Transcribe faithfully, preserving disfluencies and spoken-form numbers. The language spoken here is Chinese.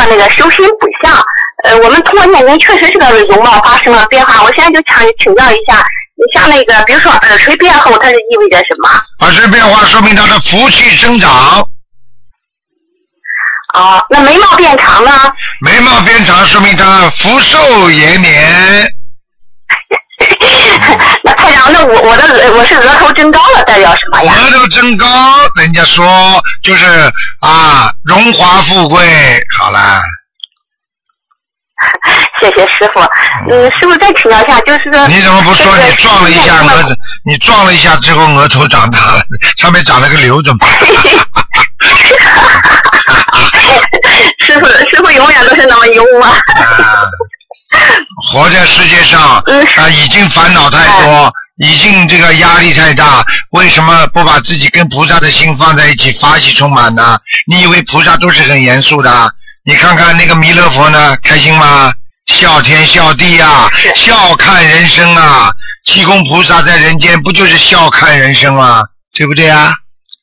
说那个修心补相，呃，我们通过念经确实这个容貌发生了变化。我现在就想请教一下，你像那个，比如说耳垂变厚，它是意味着什么？ 耳垂变化说明他的福气增长。 哦，那眉毛变长呢？ 眉毛变长说明他福寿延年。 那台长，那我我的我是额头增高了，代表什么呀？ 额头增高，人家说就是啊，荣华富贵。好了。 谢谢师傅。嗯，师傅再请教一下，就是说你怎么不说你撞了一下额头，你撞了一下之后额头长大了，上面长了个瘤，怎么办？ 师傅，师傅永远都是那么幽默。 啊，活在世界上啊，已经烦恼太多，已经这个压力太大，为什么不把自己跟菩萨的心放在一起，法喜充满呢？你以为菩萨都是很严肃的？你看看那个弥勒佛呢，开心吗？笑天笑地啊，笑看人生啊！济公菩萨在人间不就是笑看人生吗？对不对啊？